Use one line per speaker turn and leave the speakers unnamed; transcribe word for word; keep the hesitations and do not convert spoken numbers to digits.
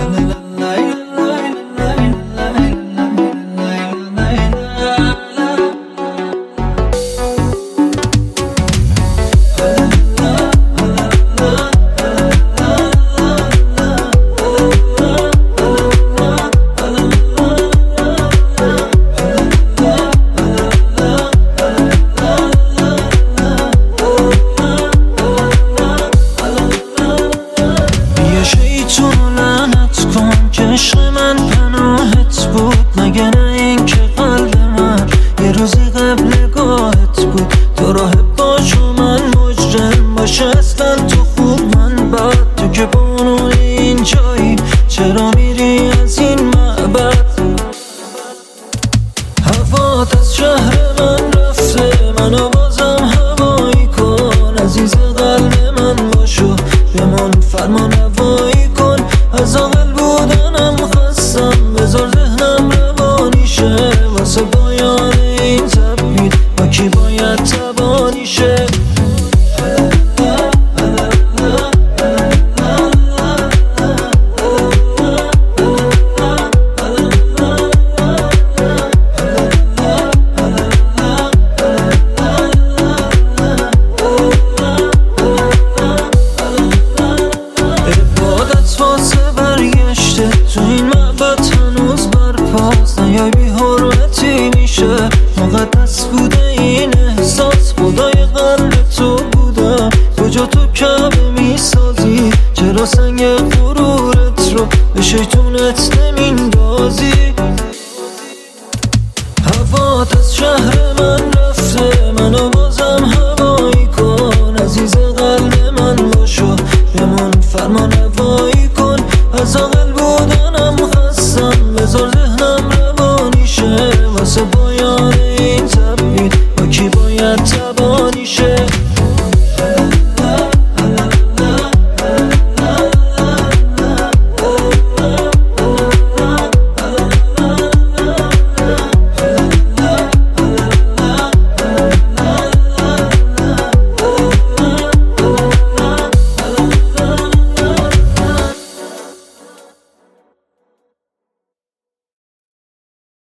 عشق من پناهت بود، مگه نه این که قلب من یه روزی قبل گاهت بود. تو راهب باش و من مجرم باشه، اصلا تو خوب من بد. تو که بانوی این جایی چرا میری از این معبد؟ هوات از شهر من رفته، منو بازم هوایی کن. عزیز قلب من باشو بمون، فرما نوایی کن. از آقل بودنم خستم، بذار ذهنم روانی شه. واسه پایان این تبدیل با کی باید تبانی شه؟ تو این معبد هنوز برپاست، نیای بی حرمتی میشه. مقدس بوده این احساس، خدای قلب تو بودم. کجا تو کعبه میسازی؟ چرا سنگ غرورت رو به شیطونت نمیندازی؟ هوات از شهر من رفته، منو بازم هوایی کن. عزیز قلب من باشو بمون، فرما نوایی